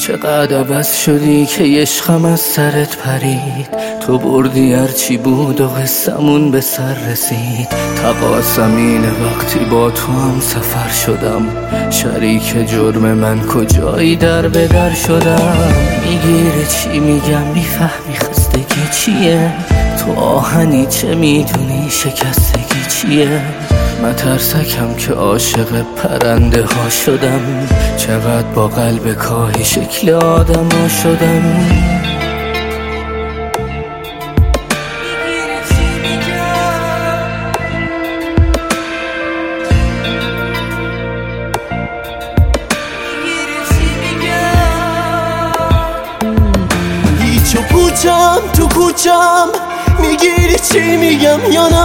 چقدر عوض شدی که عشقم از سرت پرید. تو بردی هرچی بود و قصمون به سر رسید. تقاصم اینه وقتی با تو هم سفر شدم، شریک جرم من کجایی در به در شدم. میگیره چی میگم میفهمی خستگی چیه، تو آهنی چه میدونی شکستگی چیه. مترسکم که عاشق پرنده ها شدم، چقدر با قلب کاهی شکل آدم ها شدم. هیچ و پوچم تو کوچم، میگیری چی میگم یا نه؟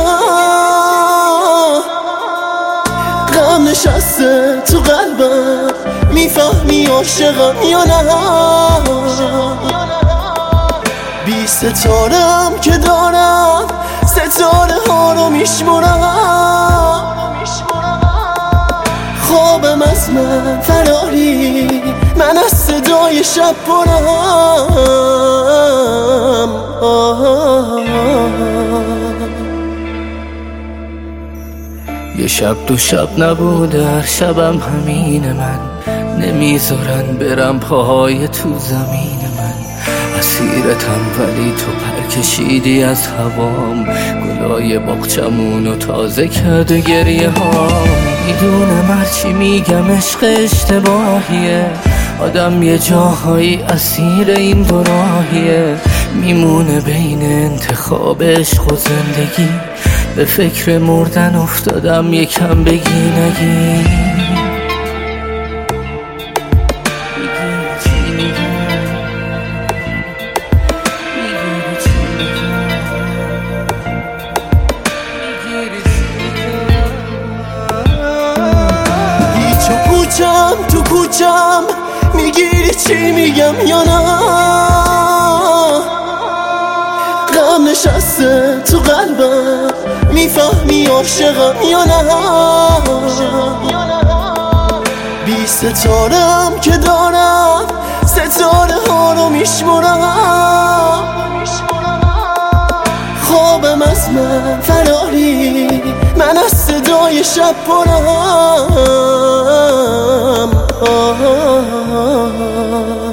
غم نشسته تو قلبم، میفهمی عاشقم یا نه؟ 20 ستارم که دارم، ستاره ها رو میشمرم. خوابم از من فراری، من از صدای شب پرم. یه شب دو شب نبوده هر شبم همین من، نمیذارن برم پاهای تو زمین من. اسیرتم ولی تو پر کشیدی از هوام، گلای باغچمونو تازه کرده گریه ها. میدونم هرچی میگم عشق اشتباهیه، آدم یه جاهایی اسیر این دو راهیه. میمونه بین انتخاب عشق و زندگی، به فکر مردن افتادم یکم بگی نگی. هیچ و پوچم تو کوچم، میگیری چی میگم یا نه؟ غم نشسته تو قلبم، میفهمی عاشقم یا نه؟ 20 ستارم که دارم، ستاره ها رو میشمرم. خوابم از من فراری، من از صدای شب پرم.